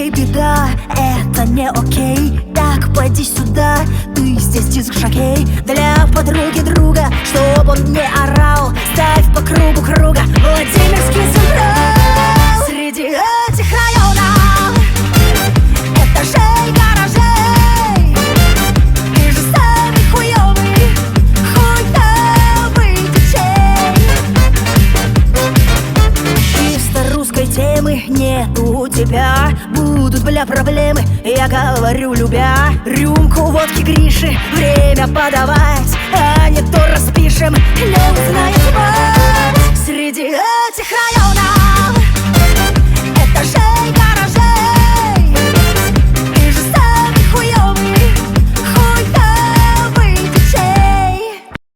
Ей, беда, это не окей. Так, поди сюда, ты здесь диск-жокей. Для подруги друга, чтоб он не орал, ставь по кругу круга Владимирский Централ. Среди этих районов этажей, гаражей, ты же самый хуёвый, хуёвый диджей. Чисто русской темы нету у тебя. Будут, бля, проблемы, я говорю, любя. Рюмку водки Гриши, время подавать, а не то распишем, не узнает мать. Среди этих районов